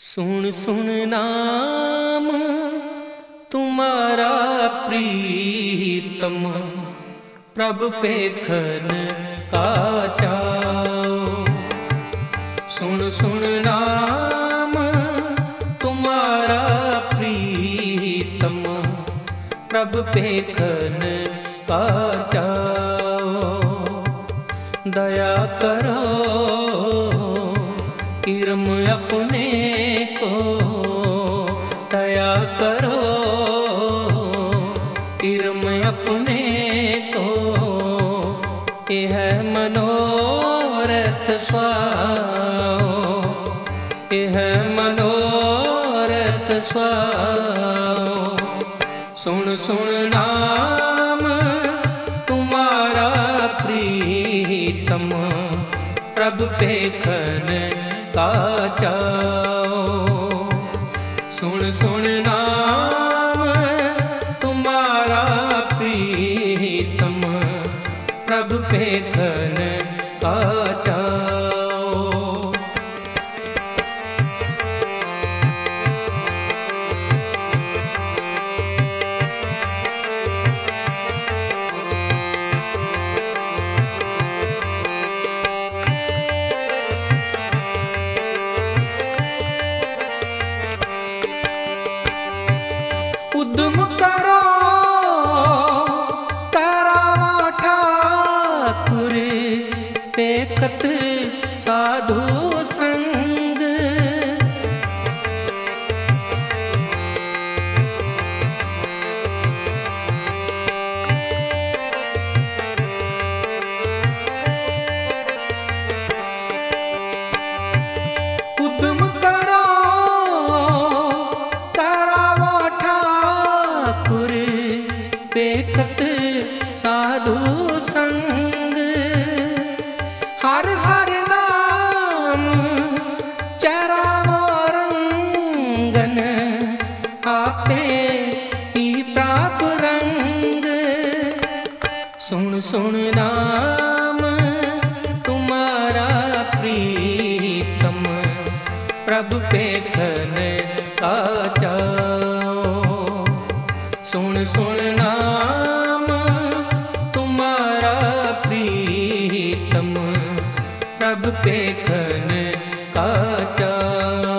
सुन सुन नाम तुम्हारा प्रीतम, प्रभु पेखन का चाओ। सुन सुन नाम तुम्हारा प्रीतम, प्रभु पेखन का चाओ। दया करो इरम अपने को, दया करो इरम अपने को। यह मनोरथ स्वाओ, यह मनोरथ स्वाओ। सुन सुन नाम तुम्हारा प्रीतम, प्रभु पेखन का चाओ। सुन सुन नाम तुम्हारा प्रीतम, प्रभु पेखन का चाओ। उद्यम करो करावो ठाकुर, पेखत साधु संग। उद्यम करो पेखत साधु संग। हर हर नाम चरावो रंगन, आपे ही प्राप रंग। सुन सुन नाम तुम्हारा प्रीतम, प्रभु पेखन का चाओ। सुन सुन नाम तुम्हारा प्रीतम, प्रभु पेखन का चाओ।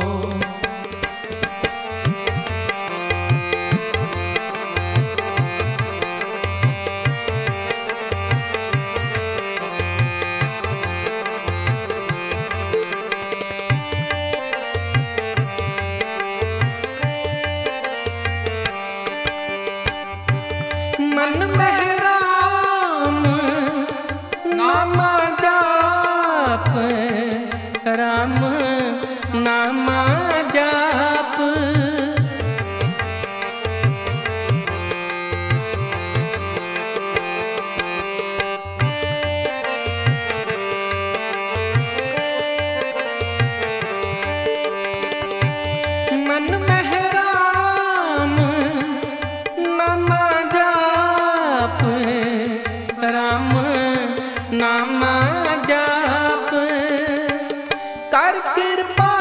मन में राम नाम जाप, राम नाम जाप। मन में राम नाम जाप, राम नाम जाप। कर कृपा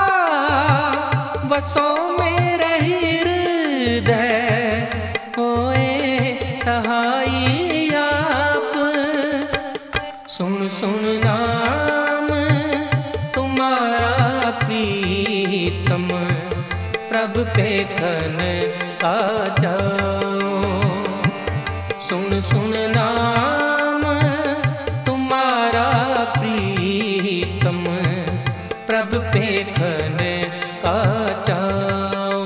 वसो मेरे हृदय, होए सहाई आप। सुन सुन नाम तुम्हारा प्रीतम, प्रभु पेखन का चाओ। सुन सुन नाम तुम्हारा प्रीतम, प्रभु पेखन का चाओ।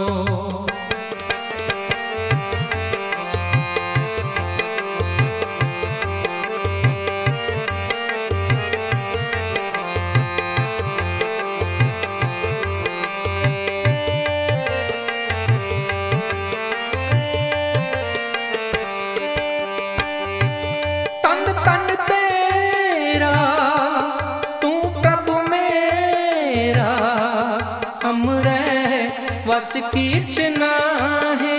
तन तन तेरा तू प्रभु मेरा, हमरे वस कीच नाहीं।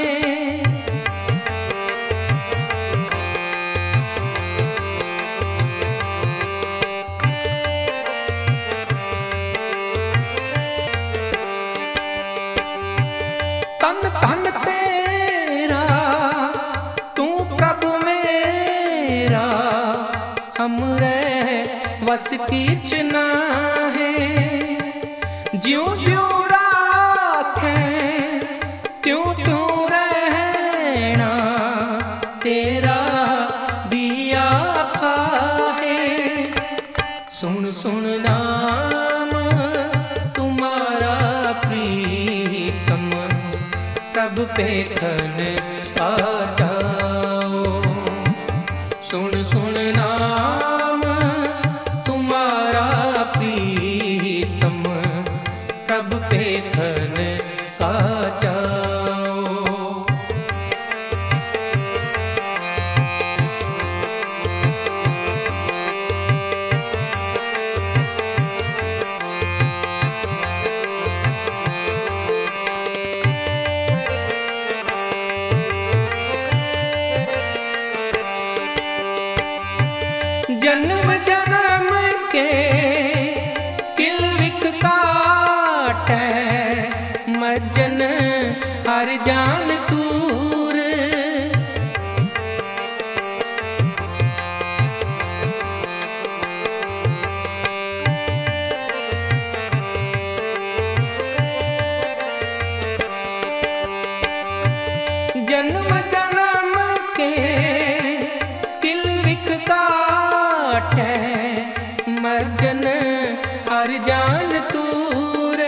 बस कीच नाहे। ज्यों ज्यों राखे त्यों त्यों रहना, तेरा दिया खाहे। सुन सुन नाम तुम्हारा प्रीतम, तब पेखन आ जाओ। सुन सुन नाम तुम्हारा प्रीतम, तब पेखन आ जाओ। जन्म जन्म के किलविख काटै, मज्जन हर जान तूर। जन्म जन्म के किलविख काटै, मज्जन हर जान तूर।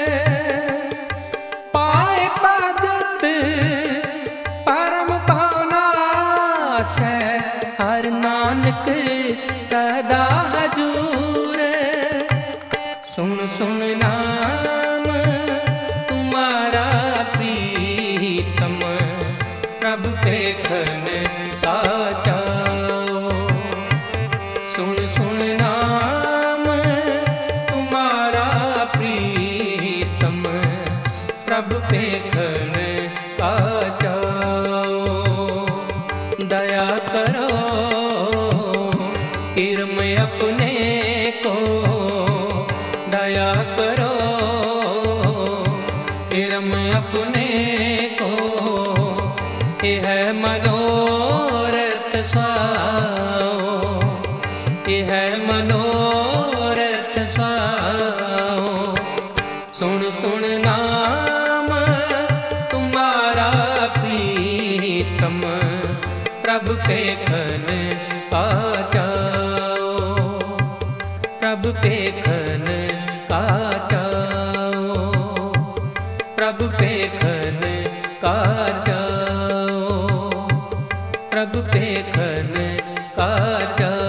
पाए भगत परम भावनासै, हर नानक सदा हजूर। सुन सुन नाम तुम्हारा प्रीतम, प्रभु पेखन आ जाओ। सुन सुन नाम तुम्हारा प्रीतम, प्रभु पेखन आ जाओ। दया करो किरम अपने को, दया करो किरम अपने को। यह मनोरथ स्वाओ, यह मनोरथ स्वाओ। सुन सुन नाम तुम्हारा प्रीतम, प्रभु पेखन आ जाओ। प्रभु पेखन आ जाओ। प्रभु पेखन आ जाओ। प्रभु पेखन आ जाओ।